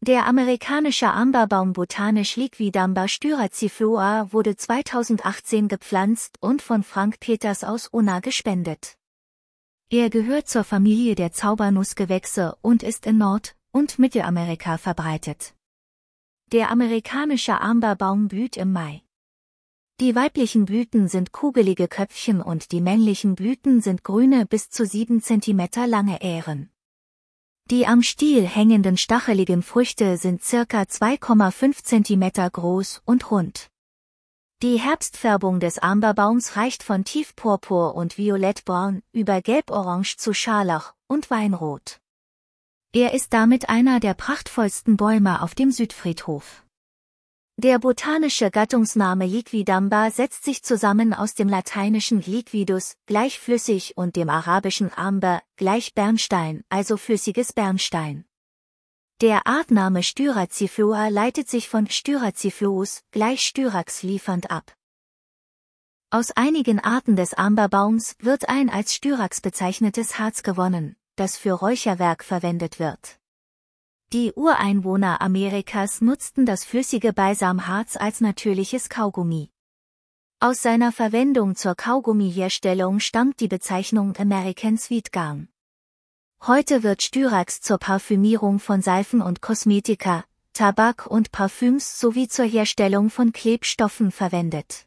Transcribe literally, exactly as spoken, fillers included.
Der amerikanische Amberbaum Botanisch Liquidambar styraciflora wurde zweitausendachtzehn gepflanzt und von Frank Peters aus Unna gespendet. Er gehört zur Familie der Zaubernussgewächse und ist in Nord- und Mittelamerika verbreitet. Der amerikanische Amberbaum blüht im Mai. Die weiblichen Blüten sind kugelige Köpfchen und die männlichen Blüten sind grüne bis zu sieben Zentimeter lange Ähren. Die am Stiel hängenden stacheligen Früchte sind circa zwei Komma fünf Zentimeter groß und rund. Die Herbstfärbung des Amberbaums reicht von tiefpurpur und violettbraun über gelb-orange zu Scharlach und Weinrot. Er ist damit einer der prachtvollsten Bäume auf dem Südfriedhof. Der botanische Gattungsname Liquidambar setzt sich zusammen aus dem lateinischen liquidus, gleich flüssig, und dem arabischen amber, gleich Bernstein, also flüssiges Bernstein. Der Artname Styraciflora leitet sich von Styraciflus, gleich Styrax liefernd ab. Aus einigen Arten des Amberbaums wird ein als Styrax bezeichnetes Harz gewonnen, das für Räucherwerk verwendet wird. Die Ureinwohner Amerikas nutzten das flüssige Balsamharz als natürliches Kaugummi. Aus seiner Verwendung zur Kaugummiherstellung stammt die Bezeichnung American Sweet Gum. Heute wird Styrax zur Parfümierung von Seifen und Kosmetika, Tabak und Parfüms sowie zur Herstellung von Klebstoffen verwendet.